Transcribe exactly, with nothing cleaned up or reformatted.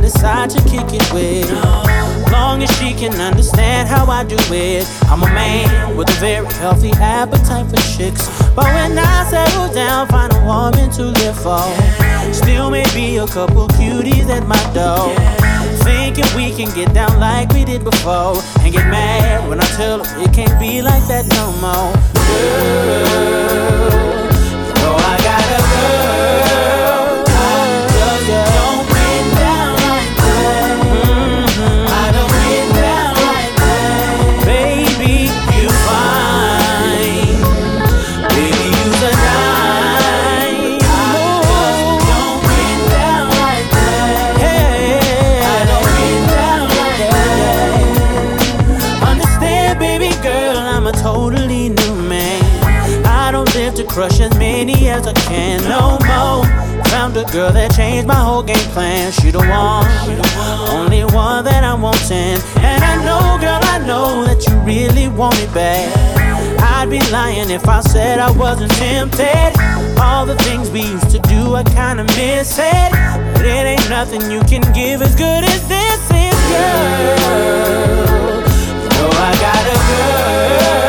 decide to kick it with. Long as she can understand how I do it. I'm a man with a very healthy appetite for chicks, but when I settle down, find a woman to live for. Still maybe a couple cuties at my door, thinking we can get down like we did before, and get mad when I tell her it can't be like that no more. Girl, you know I got a girl. Crush as many as I can, no more. Found a girl that changed my whole game plan. She the one, only one that I'm wanting. And I know, girl, I know that you really want it bad. I'd be lying if I said I wasn't tempted. All the things we used to do, I kinda miss it. But it ain't nothing you can give as good as this is, girl. You know I got a girl.